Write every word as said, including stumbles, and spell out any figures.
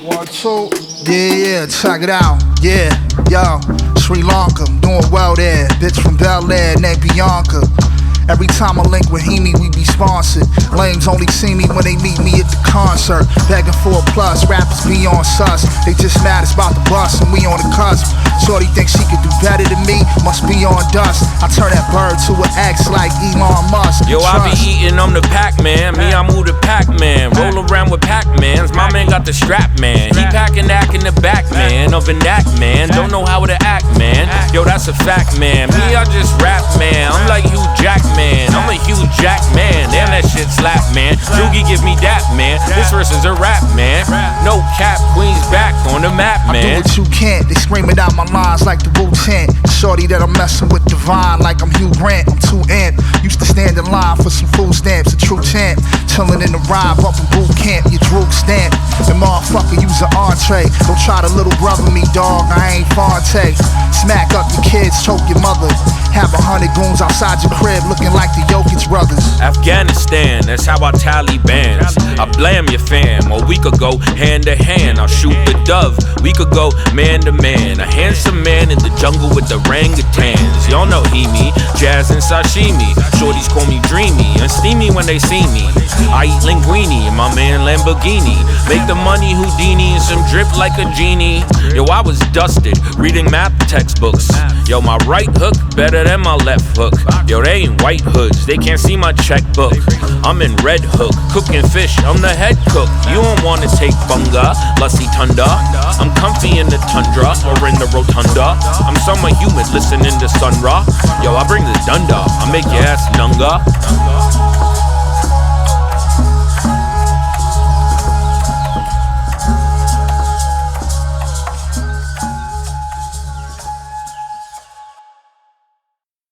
One, two. Yeah, yeah, check it out. Yeah, yo, Sri Lanka, I'm doing well there. Bitch from Bel Air, named Bianca. Every time I link with Hemi, we be sponsored. Lames only see me when they meet me at the concert. Begging for a plus, rappers be on sus. They just mad it's about the bus and we on the cusp. Shorty thinks she could do better than me, must be on dust. I turn that bird to an X like Elon Musk. Yo, I be eating, I'm the Pac-Man. Me, I move the Pac-Man. Roll around with Pac-Mans. My man got the strap, man. He packing act in the back, man. Of an act, man. Don't know how to act, man. Yo, that's a fact, man. Me, I just rap, man. I'm like Hugh Jackman. I'm a Hugh Jack man. Damn, that shit slap, man. Doogie give me that, man. This verse is a rap, man. No cap, Queens back on the map, man. I do what you can't. They screaming out my lines like the Wu-Tang. Shorty that I'm messing with divine like I'm Hugh Grant. I'm too amped. Used to stand in line for some food stamps. A true champ. Chillin' in the ride, bumpin' boot camp. You droop stamp. And motherfucker use an entree. Don't try to little brother me, dog. I ain't Fonte. Smack up your kids, choke your mother. Have a hundred goons outside your crib looking like the Jokic brothers. Afghanistan, that's how I tally bands. I blame your fam. A week ago, hand to hand, I'll shoot the dove. We could go man to man. A handsome man in the jungle with the orangutans. Y'all know Hemi, jazz and sashimi. Shorties call me dreamy and steamy when they see me. I eat linguine in my man Lamborghini. Make the money Houdini and some drip like a genie. Yo, I was dusted, reading math textbooks. Yo, my right hook better than my left hook. Yo, they ain't white hoods, they can't see my checkbook. I'm in Red Hook, cooking fish, I'm the head cook. You don't wanna take bunga, lusty tunda. I'm comfy in the tundra or in the rotunda. I'm summer humid, listening to Sun Ra. Yo, I bring the dunda, I make your ass nunga.